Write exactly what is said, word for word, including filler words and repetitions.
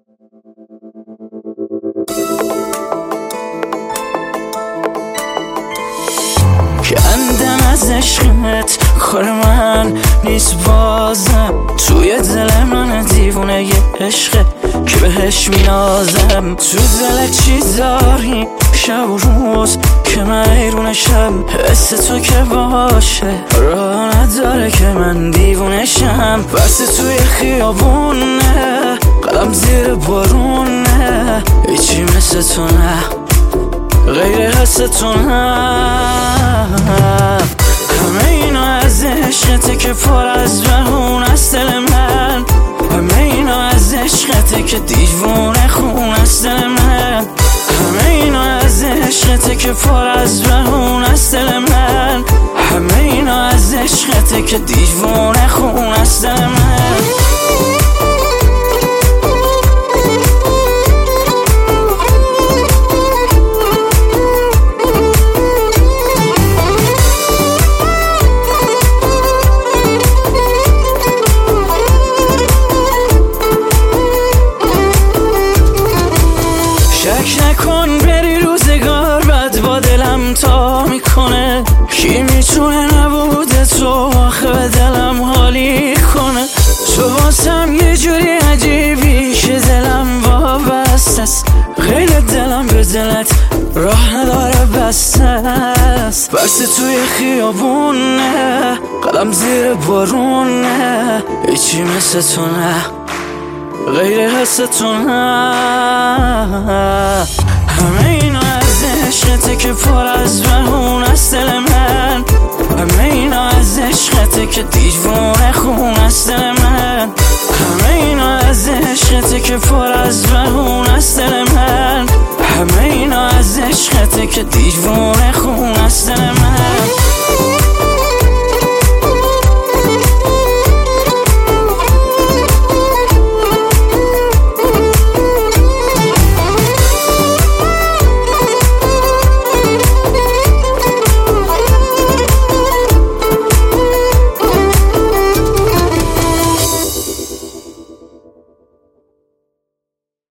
کندم از عشقت کار من نیست بازم، توی دل من دیوونه یه عشقه که بهش مینازم. تو دل چی داری شب و روز که من ایرونشم، حس تو که باشه راه نداره که من دیوونشم. بس توی خیابونه قلم زیر بارونه، هیچی مثل تو نه غیر حس تو نه. همه اینا از عشقته که پر از بهون است دل من، همه اینا از عشقته که دیوونه خون است دل من، همه اینا از عشقته که پر از بهون است دل من، همه اینا از عشقته که دیوونه خون است دل من. شک نکن بری روزگار بد با دلم تا میکنه، کی میتونه نبوده تو آخه به دلم حالی کنه. تو واسم یه جوری عجیبی که دلم وابسته است، غیر دلم به دلت راه نداره بسته است. بس توی خیابونه قلم زیر بارونه، هیچی مثل تو نه غیر حس تو نه. همه اینا از عشقته که پر از بهون است دل من، همه اینا از عشقته که دیوونه خون است دل من، همه اینا از عشقته که پر از بهون است دل من، همه اینا از عشقته که دیوونه